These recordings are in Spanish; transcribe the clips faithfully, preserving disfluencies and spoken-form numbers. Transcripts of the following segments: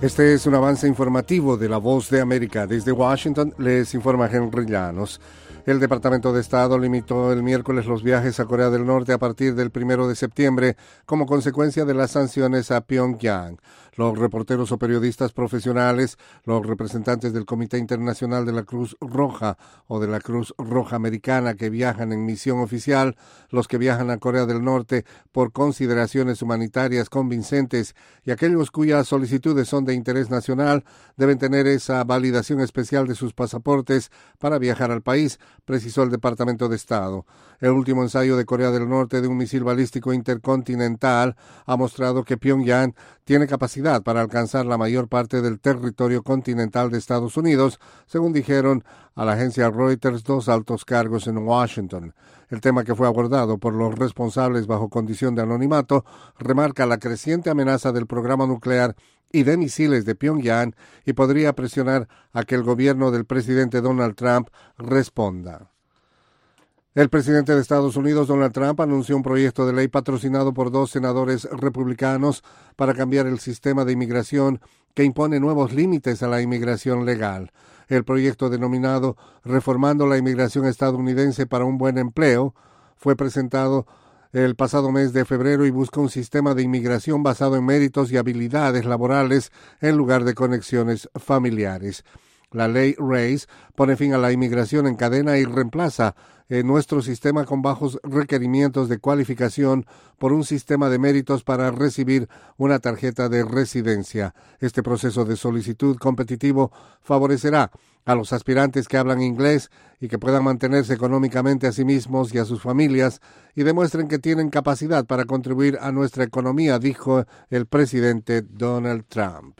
Este es un avance informativo de La Voz de América. Desde Washington les informa Henry Llanos. El Departamento de Estado limitó el miércoles los viajes a Corea del Norte a partir del primero de septiembre como consecuencia de las sanciones a Pyongyang. Los reporteros o periodistas profesionales, los representantes del Comité Internacional de la Cruz Roja o de la Cruz Roja Americana que viajan en misión oficial, los que viajan a Corea del Norte por consideraciones humanitarias convincentes y aquellos cuyas solicitudes son de interés nacional deben tener esa validación especial de sus pasaportes para viajar al país, precisó el Departamento de Estado. El último ensayo de Corea del Norte de un misil balístico intercontinental ha mostrado que Pyongyang tiene capacidad para alcanzar la mayor parte del territorio continental de Estados Unidos, según dijeron a la agencia Reuters dos altos cargos en Washington. El tema que fue abordado por los responsables bajo condición de anonimato remarca la creciente amenaza del programa nuclear y de misiles de Pyongyang y podría presionar a que el gobierno del presidente Donald Trump responda. El presidente de Estados Unidos, Donald Trump, anunció un proyecto de ley patrocinado por dos senadores republicanos para cambiar el sistema de inmigración que impone nuevos límites a la inmigración legal. El proyecto denominado Reformando la Inmigración Estadounidense para un Buen Empleo fue presentado el pasado mes de febrero y busca un sistema de inmigración basado en méritos y habilidades laborales en lugar de conexiones familiares. La ley RACE pone fin a la inmigración en cadena y reemplaza en nuestro sistema con bajos requerimientos de cualificación por un sistema de méritos para recibir una tarjeta de residencia. Este proceso de solicitud competitivo favorecerá a los aspirantes que hablan inglés y que puedan mantenerse económicamente a sí mismos y a sus familias y demuestren que tienen capacidad para contribuir a nuestra economía, dijo el presidente Donald Trump.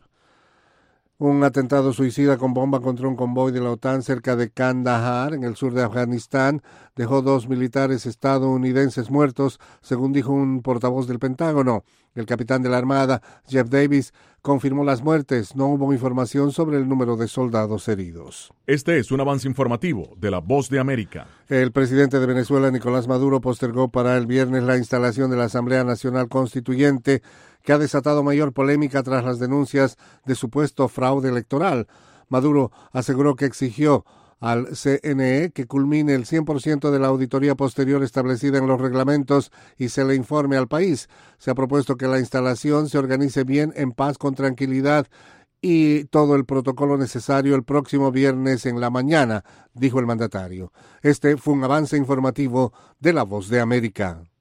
Un atentado suicida con bomba contra un convoy de la OTAN cerca de Kandahar, en el sur de Afganistán, dejó dos militares estadounidenses muertos, según dijo un portavoz del Pentágono. El capitán de la Armada, Jeff Davis, confirmó las muertes. No hubo información sobre el número de soldados heridos. Este es un avance informativo de La Voz de América. El presidente de Venezuela, Nicolás Maduro, postergó para el viernes la instalación de la Asamblea Nacional Constituyente, que ha desatado mayor polémica tras las denuncias de supuesto fraude electoral. Maduro aseguró que exigió al C N E que culmine el cien por ciento de la auditoría posterior establecida en los reglamentos y se le informe al país. Se ha propuesto que la instalación se organice bien, en paz, con tranquilidad y todo el protocolo necesario el próximo viernes en la mañana, dijo el mandatario. Este fue un avance informativo de La Voz de América.